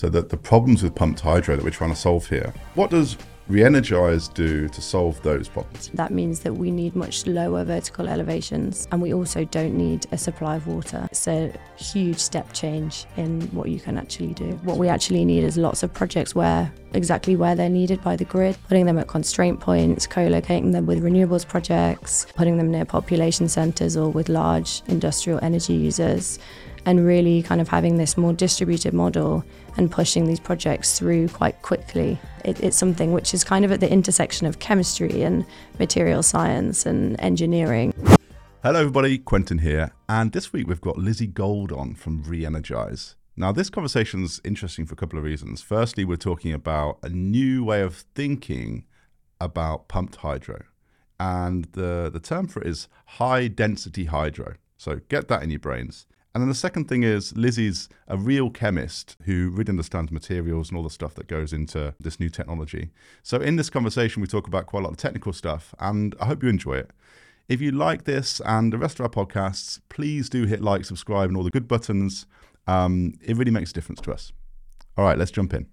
So the problems with pumped hydro that we're trying to solve here, what does Re-Energize do to solve those problems? That means that we need much lower vertical elevations, and we also don't need a supply of water. It's a huge step change in what you can actually do. What we actually need is lots of projects exactly where they're needed by the grid, putting them at constraint points, co-locating them with renewables projects, putting them near population centres or with large industrial energy users, and really kind of having this more distributed model and pushing these projects through quite quickly. It's something which is kind of at the intersection of chemistry and material science and engineering. Hello everybody, Quentin here, and this week we've got Lizzie Gold on from Re-Energize. Now this conversation's interesting for a couple of reasons. Firstly, we're talking about a new way of thinking about pumped hydro, and the term for it is high density hydro. So get that in your brains. And then the second thing is Lizzie's a real chemist who really understands materials and all the stuff that goes into this new technology. So in this conversation, we talk about quite a lot of technical stuff, and I hope you enjoy it. If you like this and the rest of our podcasts, please do hit like, subscribe, and all the good buttons. It really makes a difference to us. All right, let's jump in.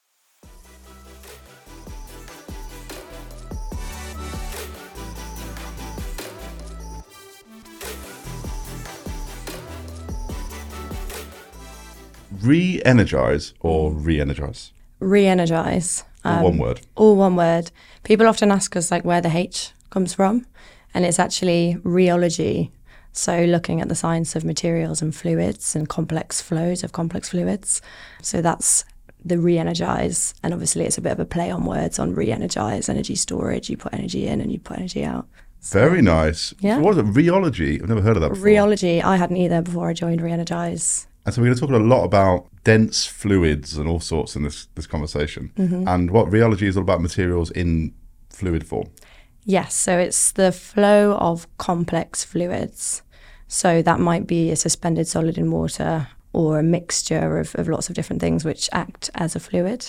Re-Energize or Re-Energize? Re-Energize. All one word. All one word. People often ask us where the H comes from, and it's actually rheology. So looking at the science of materials and fluids and complex flows of complex fluids. So that's the Re-Energize, and obviously it's a bit of a play on words on re-energize, energy storage. You put energy in and you put energy out. So, very nice. Yeah. What is it? Rheology? I've never heard of that before. Rheology, I hadn't either before I joined Re-Energize. And so we're going to talk a lot about dense fluids and all sorts in this conversation. Mm-hmm. And what rheology is all about materials in fluid form. Yes, so it's the flow of complex fluids. So that might be a suspended solid in water or a mixture of lots of different things which act as a fluid.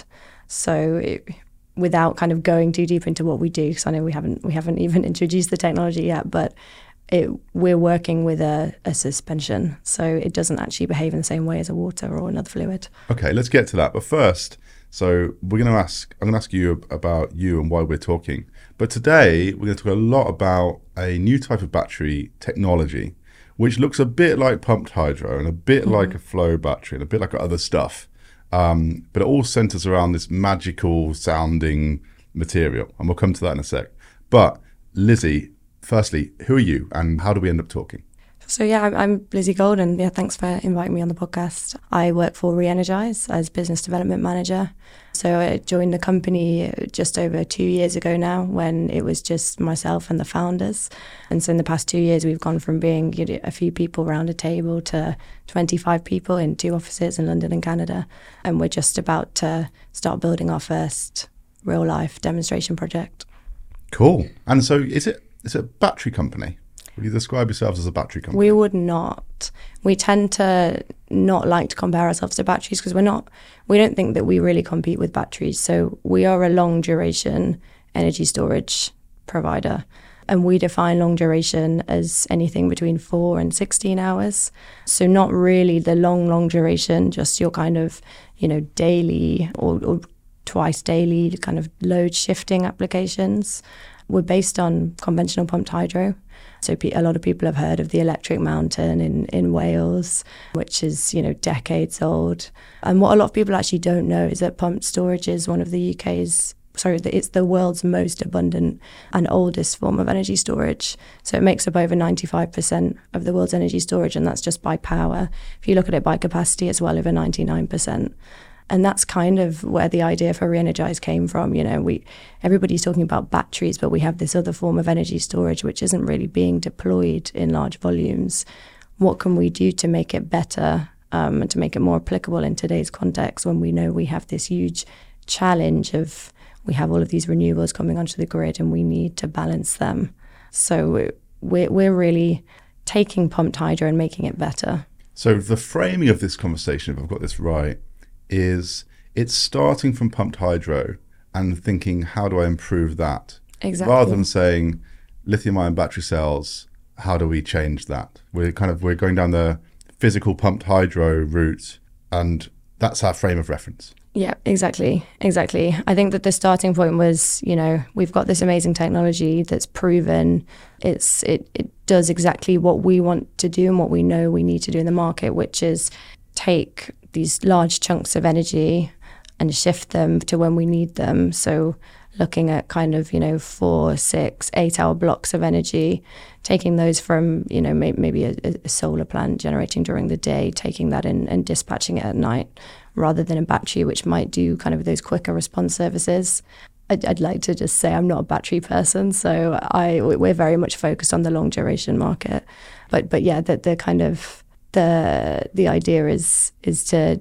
So without kind of going too deep into what we do, because I know we haven't even introduced the technology yet, but we're working with a suspension, so it doesn't actually behave in the same way as a water or another fluid. Okay, let's get to that. But first, I'm going to ask you about you and why we're talking. But today, we're going to talk a lot about a new type of battery technology, which looks a bit like pumped hydro and a bit like a flow battery and a bit like other stuff. But it all centers around this magical sounding material. And we'll come to that in a sec. But Lizzie, firstly, who are you and how do we end up talking? So I'm Lizzie Gold, and thanks for inviting me on the podcast. I work for Re-Energize as business development manager. So I joined the company just over 2 years ago now, when it was just myself and the founders. And so in the past 2 years, we've gone from being a few people around a table to 25 people in 2 offices in London and Canada. And we're just about to start building our first real life demonstration project. Cool. And so is it a battery company? Would you describe yourselves as a battery company? We would not. We tend to not like to compare ourselves to batteries because we don't think that we really compete with batteries. So we are a long duration energy storage provider. And we define long duration as anything between 4 and 16 hours. So not really the long duration, just your kind of, daily or twice daily kind of load shifting applications. We're based on conventional pumped hydro. So a lot of people have heard of the Electric Mountain in Wales, which is, decades old. And what a lot of people actually don't know is that pumped storage is one of it's the world's most abundant and oldest form of energy storage. So it makes up over 95% of the world's energy storage, and that's just by power. If you look at it by capacity, it's well over 99%. And that's kind of where the idea for Re-Energize came from. Everybody's talking about batteries, but we have this other form of energy storage which isn't really being deployed in large volumes. What can we do to make it better and to make it more applicable in today's context, when we know we have this huge challenge of we have all of these renewables coming onto the grid and we need to balance them. So we're really taking pumped hydro and making it better. So the framing of this conversation, if I've got this right, is it's starting from pumped hydro and thinking, how do I improve that? Exactly. Rather than saying lithium-ion battery cells, how do we change that? We're going down the physical pumped hydro route and that's our frame of reference. Yeah, exactly. I think that the starting point was, we've got this amazing technology that's proven it does exactly what we want to do and what we know we need to do in the market, which is take these large chunks of energy and shift them to when we need them. So looking at kind of, 4, 6, 8 hour blocks of energy, taking those from, maybe a solar plant generating during the day, taking that in and dispatching it at night, rather than a battery, which might do kind of those quicker response services. I'd like to just say I'm not a battery person, so we're very much focused on the long duration market. But yeah, the kind of the idea is to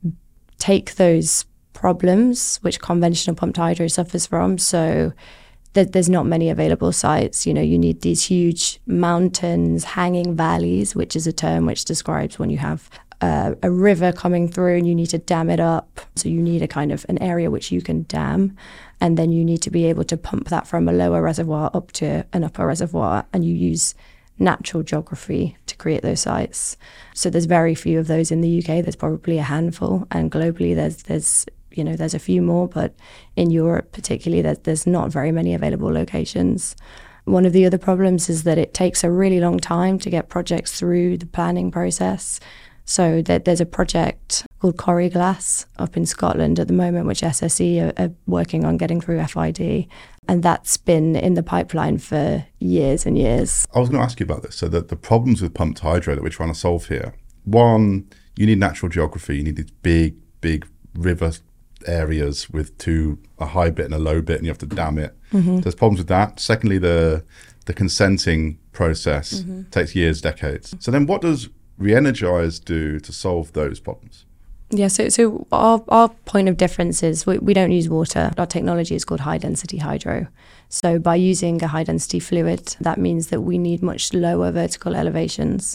take those problems which conventional pumped hydro suffers from. So there's not many available sites. You need these huge mountains, hanging valleys, which is a term which describes when you have a river coming through and you need to dam it up. So you need a kind of an area which you can dam, and then you need to be able to pump that from a lower reservoir up to an upper reservoir, and you use natural geography to create those sites. So there's very few of those in the UK. There's probably a handful, and globally there's a few more, but in Europe particularly there's not very many available locations. One of the other problems is that it takes a really long time to get projects through the planning process. So there's a project called Corrie Glass up in Scotland at the moment, which SSE are working on getting through FID. And that's been in the pipeline for years and years. I was going to ask you about this. So the problems with pumped hydro that we're trying to solve here, one, you need natural geography. You need these big river areas with a high bit and a low bit, and you have to dam it. Mm-hmm. There's problems with that. Secondly, the consenting process takes years, decades. So then what does Reenergize do to solve those problems? Yeah, so our point of difference is we don't use water. Our technology is called high density hydro. So by using a high density fluid, that means that we need much lower vertical elevations.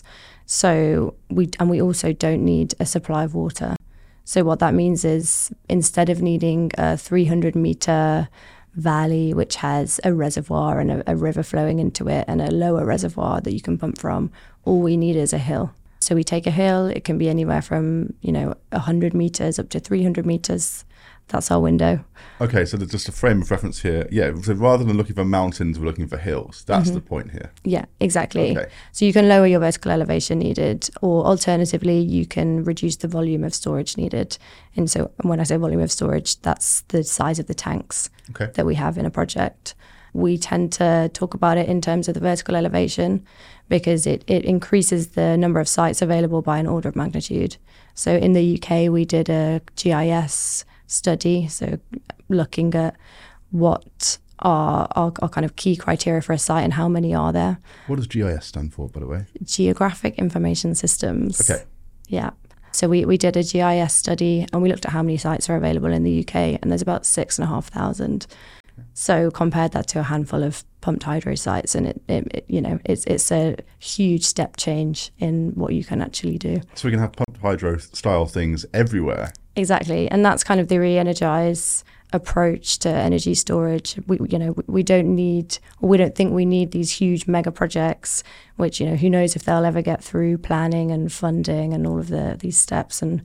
So we also don't need a supply of water. So what that means is instead of needing a 300 meter valley which has a reservoir and a river flowing into it and a lower reservoir that you can pump from, all we need is a hill. So we take a hill, it can be anywhere from 100 meters up to 300 meters. That's our window. Okay, so there's just a frame of reference here. Yeah, so rather than looking for mountains, we're looking for hills. That's the point here. Yeah, exactly. Okay. So you can lower your vertical elevation needed, or alternatively, you can reduce the volume of storage needed. And so when I say volume of storage, that's the size of the tanks that we have in a project. We tend to talk about it in terms of the vertical elevation because it increases the number of sites available by an order of magnitude. So in the UK, we did a GIS study, so looking at what are kind of key criteria for a site and how many are there. What does GIS stand for, by the way? Geographic Information Systems. Okay. Yeah. So we did a GIS study and we looked at how many sites are available in the UK, and there's about 6,500. So compared that to a handful of pumped hydro sites, and it's a huge step change in what you can actually do. So we can have pumped hydro style things everywhere. Exactly, and that's kind of the Reenergize approach to energy storage. We don't think we need these huge mega projects, which who knows if they'll ever get through planning and funding and all of these steps. And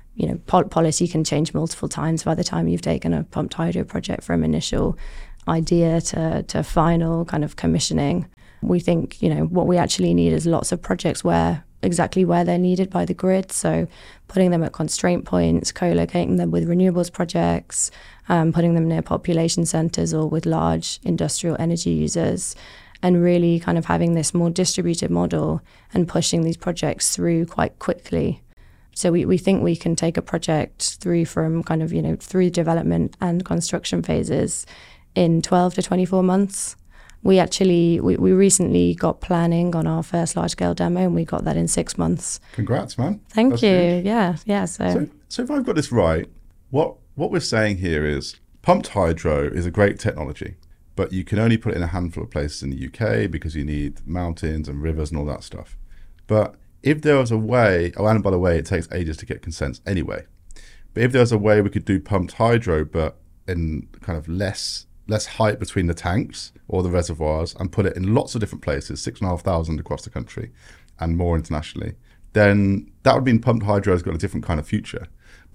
policy can change multiple times by the time you've taken a pumped hydro project from initial idea to final kind of commissioning. We think, what we actually need is lots of projects exactly where they're needed by the grid. So putting them at constraint points, co-locating them with renewables projects, putting them near population centres or with large industrial energy users, and really kind of having this more distributed model and pushing these projects through quite quickly. So we think we can take a project through from kind of, through development and construction phases in 12 to 24 months. We recently got planning on our first large-scale demo, and we got that in 6 months. Congrats, man. Thank you. Huge. Yeah. So if I've got this right, what we're saying here is pumped hydro is a great technology, but you can only put it in a handful of places in the UK because you need mountains and rivers and all that stuff. But if there was a way, and by the way, it takes ages to get consents anyway, but if there was a way we could do pumped hydro, but in kind of less height between the tanks or the reservoirs, and put it in lots of different places, 6,500 across the country and more internationally, then that would mean pumped hydro has got a different kind of future.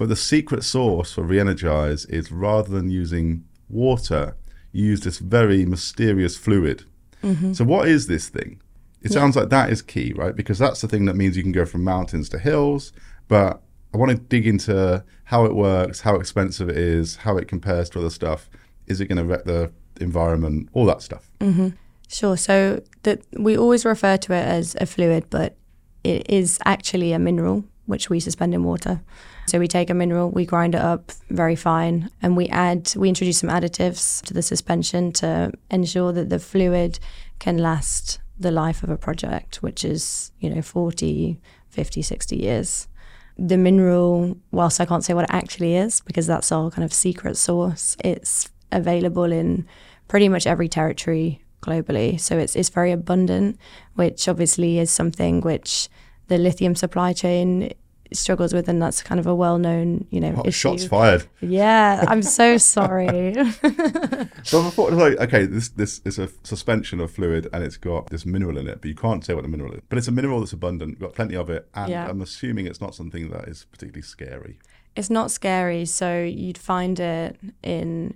But the secret sauce for Reenergize is rather than using water, you use this very mysterious fluid. So what is this thing? It sounds like that is key, right? Because that's the thing that means you can go from mountains to hills. But I want to dig into how it works, how expensive it is, how it compares to other stuff. Is it going to wreck the environment? All that stuff. Sure. So we always refer to it as a fluid, but it is actually a mineral, which we suspend in water. So we take a mineral, we grind it up very fine, and we introduce some additives to the suspension to ensure that the fluid can last the life of a project, which is, 40, 50, 60 years. The mineral, whilst I can't say what it actually is, because that's our kind of secret sauce, it's available in pretty much every territory globally. So it's very abundant, which obviously is something which the lithium supply chain struggles with, and that's kind of a well-known, issue. Shots fired. Yeah, I'm so sorry. So I thought, like, okay, this is a suspension of fluid and it's got this mineral in it, but you can't say what the mineral is. But it's a mineral that's abundant, got plenty of it, and I'm assuming it's not something that is particularly scary. It's not scary, so you'd find it in,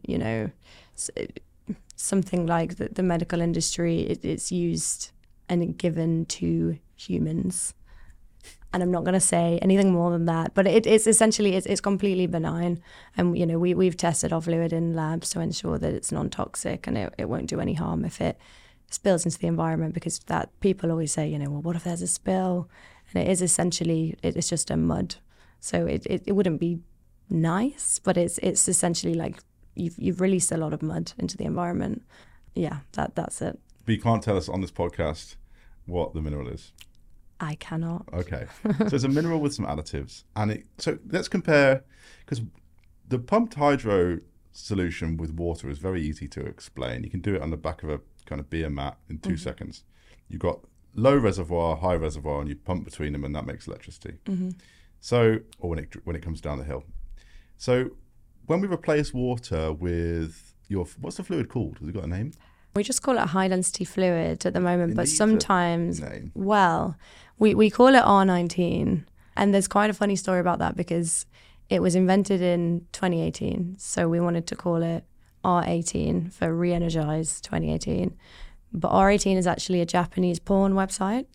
something like the medical industry. It's used and given to humans. And I'm not going to say anything more than that, but it's essentially it's completely benign, and we've tested our fluid in labs to ensure that it's non-toxic and it won't do any harm if it spills into the environment, because that people always say, well, what if there's a spill? And it is essentially it's just a mud, so it wouldn't be nice, but it's essentially like you've released a lot of mud into the environment. Yeah, that's it. But you can't tell us on this podcast what the mineral is. I cannot. Okay. So it's a mineral with some additives. So let's compare, because the pumped hydro solution with water is very easy to explain. You can do it on the back of a kind of beer mat in 2 seconds. You've got low reservoir, high reservoir, and you pump between them, and that makes electricity. So, or when it comes down the hill. So when we replace water with what's the fluid called? Has it got a name? We just call it a high density fluid at the moment, but sometimes, we call it R19. And there's quite a funny story about that, because it was invented in 2018. So we wanted to call it R18 for Reenergize 2018. But R18 is actually a Japanese porn website.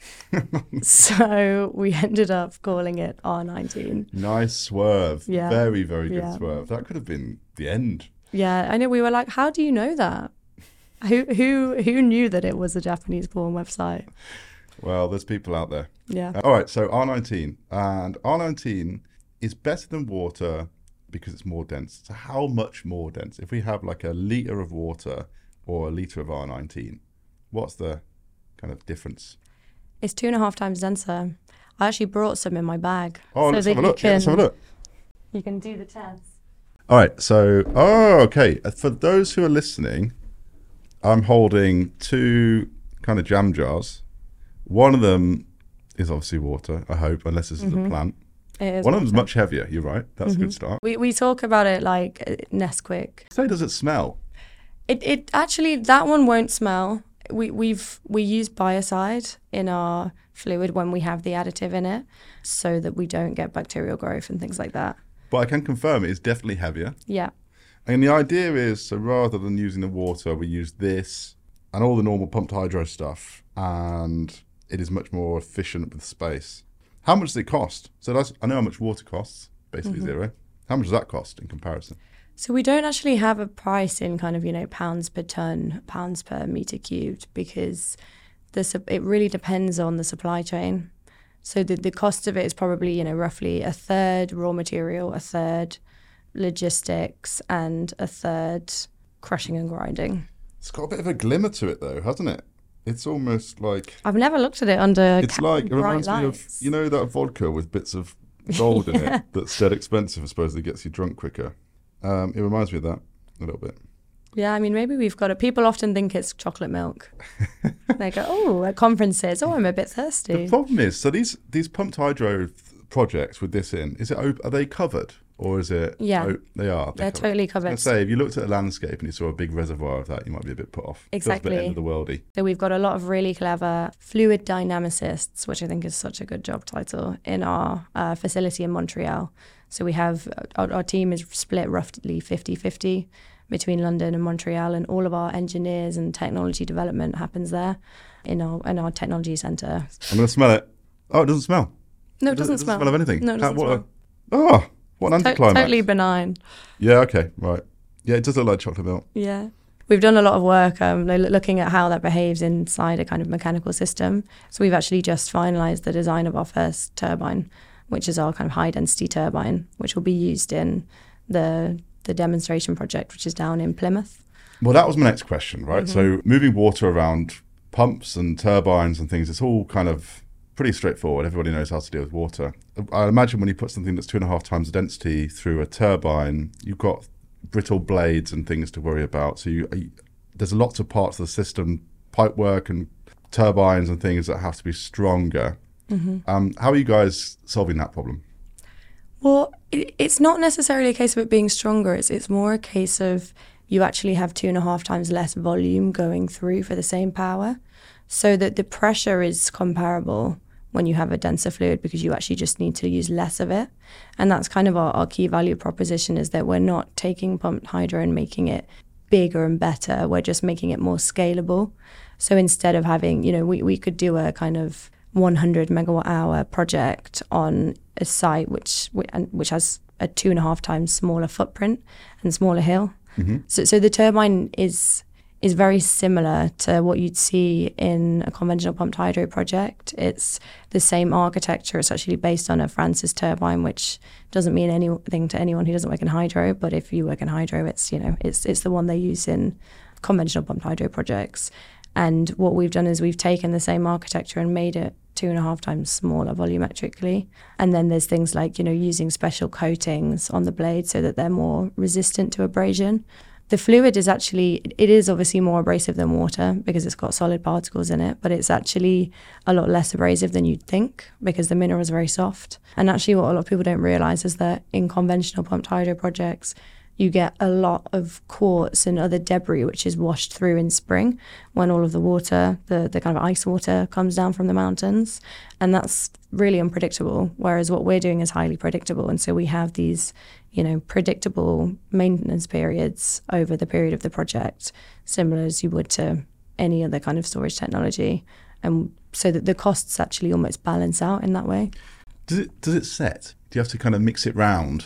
So we ended up calling it R19. Nice swerve. Yeah. Very, very good swerve. That could have been the end. Yeah, I know. We were like, how do you know that? Who knew that it was a Japanese porn website? Well, there's people out there. Yeah. All right, so R19. And R19 is better than water because it's more dense. So how much more dense? If we have like a litre of water or a litre of R19, what's the kind of difference? It's 2.5 times denser. I actually brought some in my bag. Oh, let's have a look. Let's have a look. You can do the test. All right, so, okay. For those who are listening, I'm holding 2 kind of jam jars. One of them is obviously water, I hope, unless this is a plant. It is One of them's much heavier, you're right. That's a good start. We talk about it like Nesquik. So does it smell? It actually, that one won't smell. We use biocide in our fluid when we have the additive in it, so that we don't get bacterial growth and things like that. But I can confirm it is definitely heavier. Yeah. And the idea is, so rather than using the water, we use this and all the normal pumped hydro stuff, and it is much more efficient with space. How much does it cost? So I know how much water costs, basically zero. How much does that cost in comparison? So we don't actually have a price in kind of, pounds per ton, pounds per meter cubed, because it really depends on the supply chain. So the cost of it is probably, roughly a third raw material, a third logistics, and a third crushing and grinding. It's got a bit of a glimmer to it though, hasn't it? It's almost like... I've never looked at it under It's like, it reminds me of, that vodka with bits of gold in it that's dead expensive, I suppose, that gets you drunk quicker. It reminds me of that a little bit. Yeah, I mean, maybe we've got it. People often think it's chocolate milk. They go, at conferences, I'm a bit thirsty. The problem is, so these pumped hydro projects with this in, are they covered? Or is it... Yeah. They are. They're totally covered. I was going to say, if you looked at a landscape and you saw a big reservoir of that, you might be a bit put off. Exactly. Feels a bit end of the worldy. So we've got a lot of really clever fluid dynamicists, which I think is such a good job title, in our facility in Montreal. So we have, our team is split roughly 50-50 between London and Montreal, and all of our engineers and technology development happens there in our technology centre. I'm going to smell it. Oh, it doesn't smell. No, it doesn't smell. It doesn't smell of anything. No, it doesn't smell. What an anticlimax. Totally benign. Yeah, okay, right. Yeah, it does look like chocolate milk. Yeah. We've done a lot of work looking at how that behaves inside a kind of mechanical system. So we've actually just finalised the design of our first turbine, which is our kind of high-density turbine, which will be used in the demonstration project, which is down in Plymouth. Well, that was my next question, right? Mm-hmm. So moving water around pumps and turbines and things, it's all kind of pretty straightforward. Everybody knows how to deal with water. I imagine when you put something that's 2.5 times the density through a turbine, you've got brittle blades and things to worry about. So there's lots of parts of the system, pipework and turbines and things that have to be stronger. Mm-hmm. How are you guys solving that problem? Well, it's not necessarily a case of it being stronger. It's more a case of you actually have 2.5 times less volume going through for the same power, so that the pressure is comparable when you have a denser fluid, because you actually just need to use less of it. And that's kind of our key value proposition, is that we're not taking pumped hydro and making it bigger and better. We're just making it more scalable. So instead of having, we could do a kind of 100 megawatt hour project on a site which has a 2.5 times smaller footprint and smaller hill. Mm-hmm. So the turbine is very similar to what you'd see in a conventional pumped hydro project. It's the same architecture. It's actually based on a Francis turbine, which doesn't mean anything to anyone who doesn't work in hydro. But if you work in hydro, it's the one they use in conventional pumped hydro projects. And what we've done is we've taken the same architecture and made it 2.5 times smaller volumetrically. And then there's things like, using special coatings on the blade so that they're more resistant to abrasion. The fluid is obviously more abrasive than water because it's got solid particles in it, but it's actually a lot less abrasive than you'd think because the mineral is very soft. And actually what a lot of people don't realise is that in conventional pumped hydro projects, you get a lot of quartz and other debris which is washed through in spring when all of the water, the kind of ice water, comes down from the mountains. And that's really unpredictable, whereas what we're doing is highly predictable. And so we have these, predictable maintenance periods over the period of the project, similar as you would to any other kind of storage technology. And so that the costs actually almost balance out in that way. Does it set? Do you have to kind of mix it round?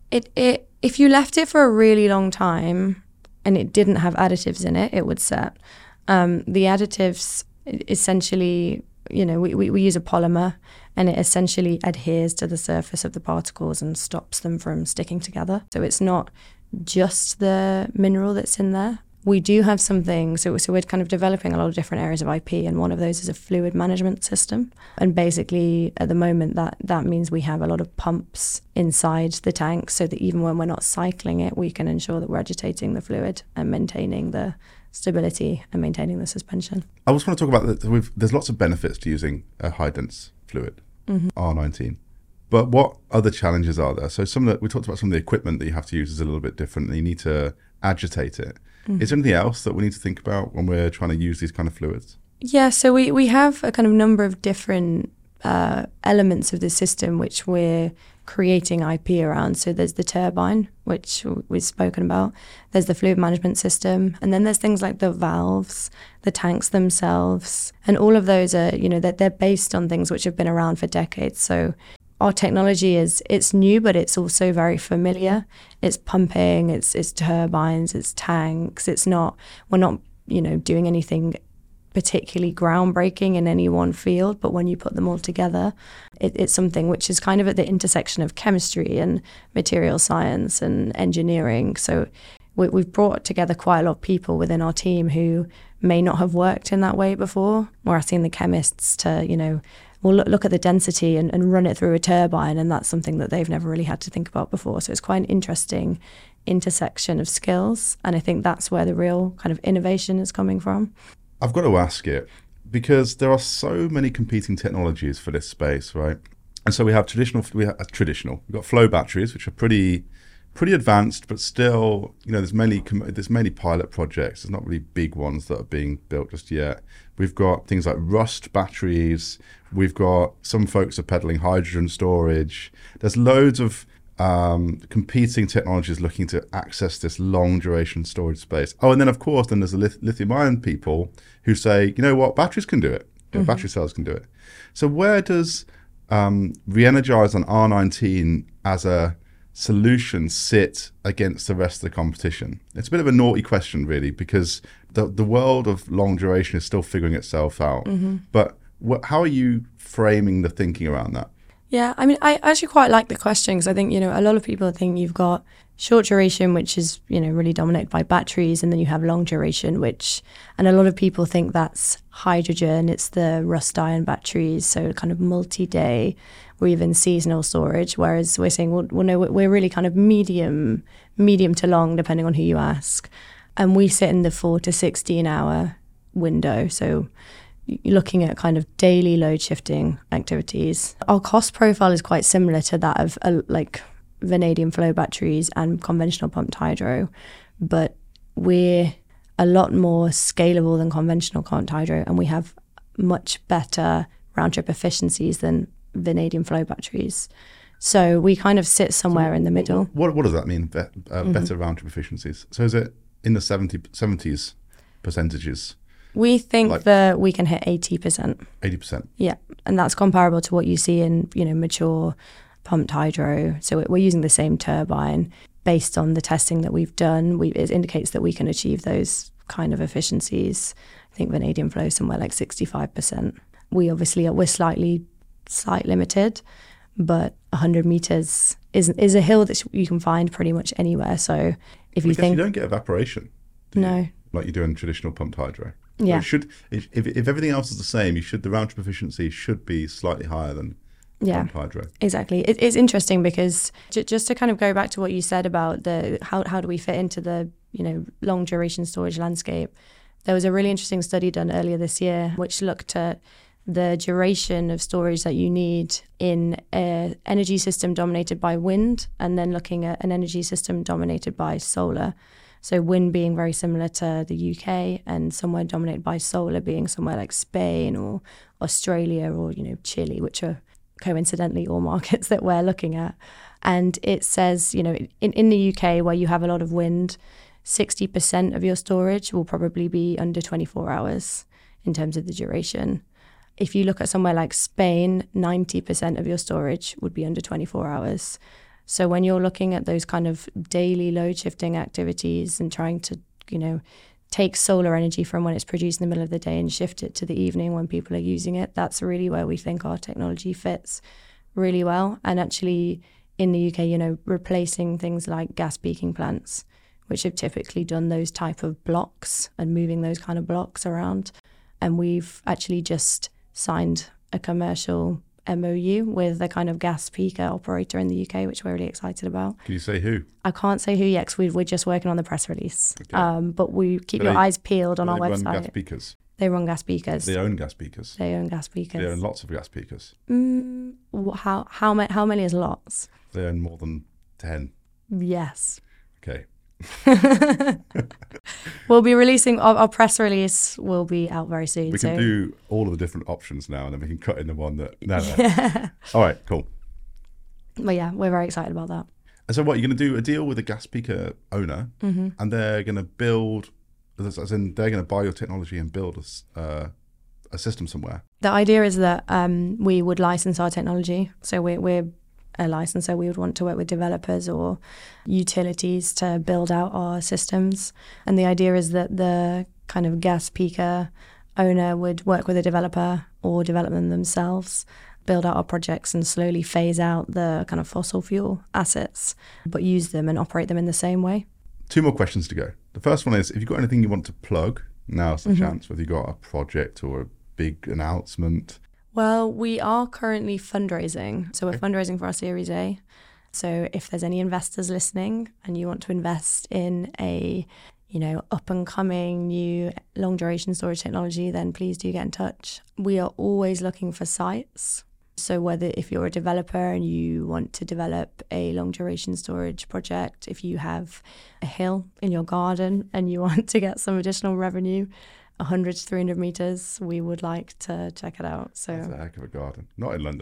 If you left it for a really long time and it didn't have additives in it, it would set. The additives essentially, we use a polymer, and it essentially adheres to the surface of the particles and stops them from sticking together. So it's not just the mineral that's in there. We do have something, so we're kind of developing a lot of different areas of IP, and one of those is a fluid management system. And basically, at the moment, that means we have a lot of pumps inside the tank, so that even when we're not cycling it, we can ensure that we're agitating the fluid and maintaining the stability and maintaining the suspension. I just want to talk about that. There's lots of benefits to using a high-dense fluid, mm-hmm. R19. But what other challenges are there? So we talked about some of the equipment that you have to use is a little bit different, and you need to agitate it. Mm-hmm. Is there anything else that we need to think about when we're trying to use these kind of fluids? Yeah, so we have a kind of number of different elements of the system which we're creating IP around. So there's the turbine, which we've spoken about. There's the fluid management system. And then there's things like the valves, the tanks themselves. And all of those are, they're based on things which have been around for decades. So our technology it's new, but it's also very familiar. It's pumping, it's turbines, it's tanks. We're not, doing anything particularly groundbreaking in any one field, but when you put them all together, it's something which is kind of at the intersection of chemistry and material science and engineering. So we've brought together quite a lot of people within our team who may not have worked in that way before. We're asking the chemists to, we'll look at the density and run it through a turbine, and that's something that they've never really had to think about before. So it's quite an interesting intersection of skills, and I think that's where the real kind of innovation is coming from. I've got to ask it, because there are so many competing technologies for this space, right? And so we have traditional. We've got flow batteries, which are pretty advanced, but still, there's many pilot projects. There's not really big ones that are being built just yet. We've got things like rust batteries. We've got some folks are peddling hydrogen storage. There's loads of competing technologies looking to access this long duration storage space. Oh, and then of course, then there's the lithium ion people who say, you know what, batteries can do it. Battery cells can do it. So where does Reenergize on R19 as a solution sit against the rest of the competition? It's a bit of a naughty question, really, because the world of long duration is still figuring itself out. But how are you framing the thinking around that? Yeah, I mean, I actually quite like the question because I think, a lot of people think you've got short duration, which is, really dominated by batteries, and then you have long duration, and a lot of people think that's hydrogen, it's the rust ion batteries, so kind of multi-day or even seasonal storage, whereas we're saying, well, no, we're really kind of medium to long, depending on who you ask. And we sit in the 4 to 16 hour window, so you're looking at kind of daily load shifting activities. Our cost profile is quite similar to that of like vanadium flow batteries and conventional pumped hydro, but we're a lot more scalable than conventional pumped hydro, and we have much better round trip efficiencies than vanadium flow batteries. So we kind of sit somewhere in the middle. What does that mean, better round trip efficiencies? So is it in the 70s percentages? We think that we can hit 80%. 80%? Yeah, and that's comparable to what you see in, mature pumped hydro. So we're using the same turbine. Based on the testing that we've done, it indicates that we can achieve those kind of efficiencies. I think vanadium flow is somewhere like 65%. We're slightly limited, but 100 meters is a hill that you can find pretty much anywhere. So if you think... you don't get evaporation. No. Like you do in traditional pumped hydro. Yeah. So if everything else is the same, the round trip efficiency should be slightly higher than pumped hydro. Exactly. It's interesting because just to kind of go back to what you said about how do we fit into the long duration storage landscape. There was a really interesting study done earlier this year which looked at the duration of storage that you need in an energy system dominated by wind, and then looking at an energy system dominated by solar. So wind being very similar to the UK, and somewhere dominated by solar being somewhere like Spain or Australia or, Chile, which are coincidentally all markets that we're looking at. And it says, in the UK, where you have a lot of wind, 60% of your storage will probably be under 24 hours in terms of the duration. If you look at somewhere like Spain, 90% of your storage would be under 24 hours. So when you're looking at those kind of daily load shifting activities and trying to, take solar energy from when it's produced in the middle of the day and shift it to the evening when people are using it, that's really where we think our technology fits really well. And actually in the UK, replacing things like gas peaking plants, which have typically done those type of blocks and moving those kind of blocks around. And we've actually just signed a commercial MOU with a kind of gas peaker operator in the UK, which we're really excited about. Can you say who? I can't say who yet because we're just working on the press release. Okay. But we keep your eyes peeled on our website. They run gas peakers? They run gas peakers. They own gas peakers? They own gas peakers. They own lots of gas peakers? How many is lots? They own more than 10? Yes. Okay. We'll be releasing our press release will be out very soon. We can do all of the different options now, and then we can cut in the one that Yeah. All right, cool. But yeah, we're very excited about that. And so what, you're going to do a deal with a gas peaker owner, and they're going to build, as in they're going to buy your technology and build a system somewhere? The idea is that we would license our technology. So we're a licensor. We would want to work with developers or utilities to build out our systems. And the idea is that the kind of gas peaker owner would work with a developer or develop them themselves, build out our projects and slowly phase out the kind of fossil fuel assets, but use them and operate them in the same way. 2 more questions to go. The first one is, if you've got anything you want to plug, now's the chance, whether you've got a project or a big announcement. Well, we are currently fundraising. So we're fundraising for our Series A. So if there's any investors listening and you want to invest in a, up and coming new long duration storage technology, then please do get in touch. We are always looking for sites. So if you're a developer and you want to develop a long duration storage project, if you have a hill in your garden and you want to get some additional revenue, 100 to 300 meters, we would like to check it out. So that's a heck of a garden. Not in London.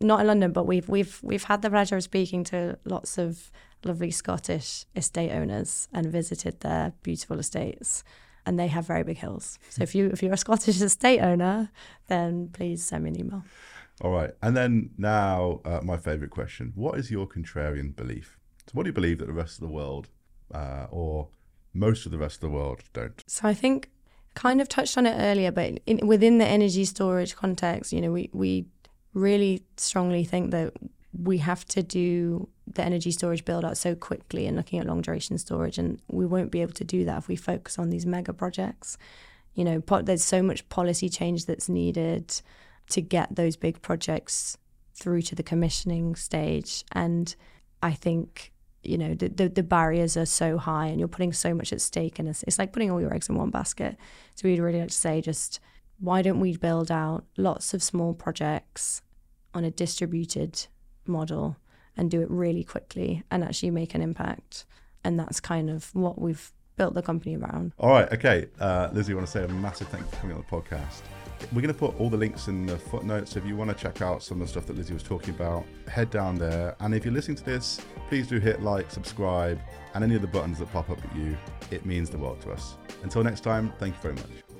not in London, but we've had the pleasure of speaking to lots of lovely Scottish estate owners and visited their beautiful estates, and they have very big hills. So if you're a Scottish estate owner, then please send me an email. All right. And then now, my favourite question. What is your contrarian belief? So what do you believe that the rest of the world, or most of the rest of the world, don't? So I think kind of touched on it earlier, but within the energy storage context, we really strongly think that we have to do the energy storage build out so quickly and looking at long duration storage, and we won't be able to do that if we focus on these mega projects. There's so much policy change that's needed to get those big projects through to the commissioning stage, and I think the barriers are so high and you're putting so much at stake, and it's like putting all your eggs in one basket. So we'd really like to say, just why don't we build out lots of small projects on a distributed model and do it really quickly and actually make an impact? And that's kind of what we've built the company around. All right, okay. Lizzie, I want to say a massive thank you for coming on the podcast. We're going to put all the links in the footnotes. If you want to check out some of the stuff that Lizzie was talking about, head down there. And if you're listening to this, please do hit like, subscribe, and any of the buttons that pop up at you. It means the world to us. Until next time, thank you very much.